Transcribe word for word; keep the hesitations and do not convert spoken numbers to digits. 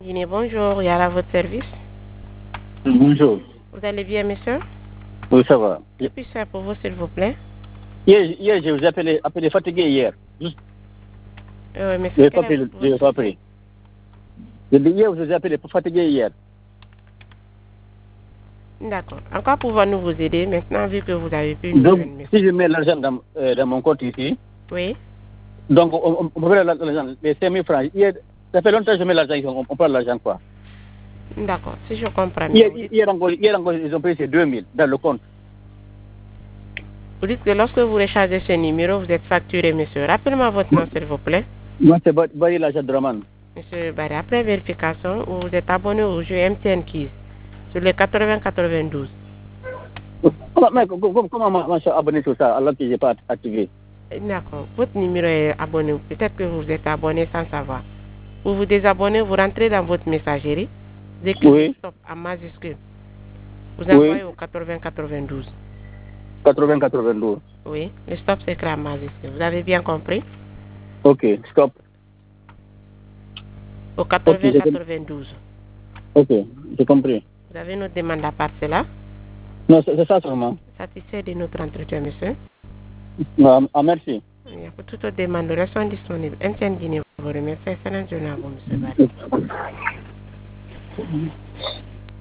Guinée, bonjour, il y a là votre service. Bonjour. Vous allez bien, monsieur? Oui, ça va. Que puis-je faire pour vous, s'il vous plaît? Hier, hier je vous ai appelé, appelé fatigué hier. Juste, Euh, je monsieur, n'ai quel pas est pris, je votre n'ai pas souci? pris. Je dis hier, je vous ai appelé pour fatiguer hier. D'accord. Encore pouvons-nous vous aider maintenant, vu que vous avez pu nous Donc, joindre, monsieur? si je mets l'argent dans, euh, dans mon compte ici, Oui. donc on, on peut mettre l'argent, les cinq mille francs. Hier, ça fait longtemps que je mets l'argent ici, on, on prend l'argent quoi. D'accord, si je comprends bien. Hier, Vous dites, hier, encore, hier encore, ils ont payé ces deux mille dans le compte. vous dites que lorsque vous rechargez ce numéro, vous êtes facturé, monsieur. Rappelez-moi votre nom, s'il vous plaît. Moi, c'est Barry l'argent de Draman. Monsieur Barry, après vérification, vous êtes abonné au jeu M T N Keys sur le quatre-vingts quatre-vingt-douze. Comment, comment, comment moi, je suis abonné sur ça alors que je n'ai pas activé? D'accord. Votre numéro est abonné. Peut-être que vous êtes abonné sans savoir. Vous vous désabonnez, vous rentrez dans votre messagerie. Vous écrivez Oui. stop en majuscule. Vous Oui. envoyez au quatre-vingts quatre-vingt-douze. quatre-vingts quatre-vingt-douze. Oui. Le stop s'écrit en majuscule. Vous avez bien compris? Ok, stop. Au quatre-vingts quatre-vingt-douze. Ok, j'ai compris. Vous avez notre demande à part cela? Non, c'est ça seulement. Satisfait de notre entretien, monsieur? Non, ah, merci. Pour toute autre demande, nous restons disponibles. M T N Guinée vous remercie. Excellente journée à vous, monsieur Barry.